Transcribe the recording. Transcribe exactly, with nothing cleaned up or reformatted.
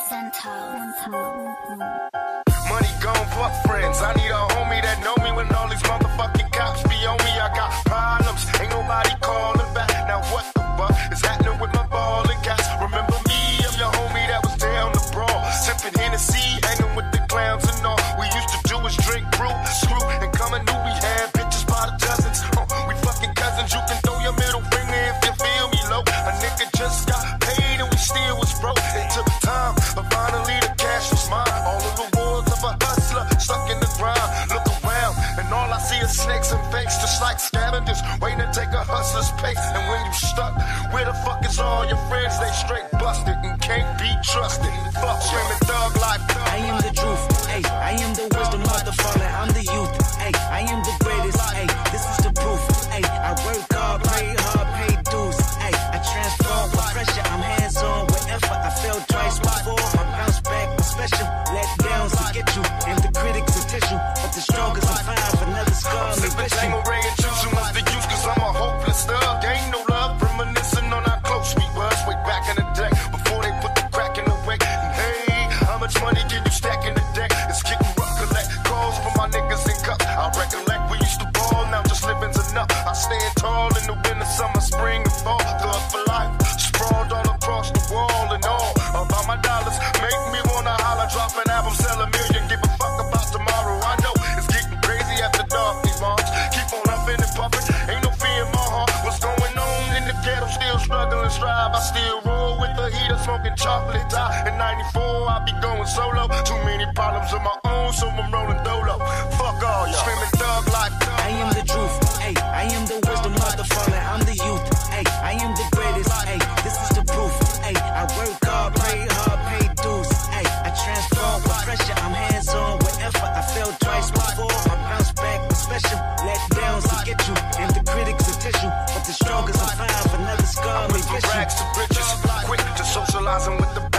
Money gone, fuck friends. I need a homie that know me when all these motherfucking cops be on me. I got problems, ain't nobody calling back. Now what the fuck is happening with my ballin' cats? Remember me, I'm your homie that was down the brawl, sipping Hennessy, hanging with the clowns and all. We used to do is drink brew, screw, and come and knew we had bitches by the dozens. Uh, we fucking cousins, you can throw your middle finger if you feel me low. A nigga just got paid and we still was broke. It took time, but finally the cash was mine. All of the words of a hustler stuck in the ground. Look around, and all I see is snakes and fakes, just like scavengers waiting to take a hustler's pace. And when you stuck, where the fuck is all your friends? They straight busted and can't be trusted. Fuck screaming thug life. I am the truth, ayy. I am the wisdom of the fallen. I'm the youth, ayy. I am the greatest, ayy. This is the proof, ayy. I work hard, pray hard, pay dues, ayy. I transform with pressure. I'm hands on with effort. I failed twice before. I bounce back with special. Let downs to get you, and the critics a tissue. But the strongest I'm fine for another scar. I'm sipping Tangeray and juice, you must be used, cause I'm a hopeless thug. Ain't no love, reminiscing on how close we was way back in the day, before they put the crack in the way. And hey, how much money can you stack in the deck? It's getting rough, collect calls for my niggas in cup. I recollect we used to ball, now just living's enough. I stand tall in the winter, summer, spring, and fall. Thug for life, sprawled all across the wall and all. About my dollars, make me wanna holler, drop an album, sell a million, give a fuck about tomorrow. I know it's getting crazy after dark, these moms keep on huffing and puffing. Ain't no fear in my heart. What's going on in the ghetto? Still struggling, strive. I still roll with the heater, smoking chocolate tie. In ninety-four, I be going solo. Too many problems of my own, so I'm rolling dolo. Fuck all y'all. Screaming thug life. I am the truth, ayy. I am the wisdom of the fallen. I'm the youth, ayy. I am the greatest, ayy. This is the proof, ayy. I work hard, pray hard, pay dues, ayy. I transform with pressure. I'm hands on with effort. I failed twice before. I bounce back with special. Let downs to get you, and the critics a tissue. But the strongest I'm fine for another scar. I went from rags to riches, quick to socializing with the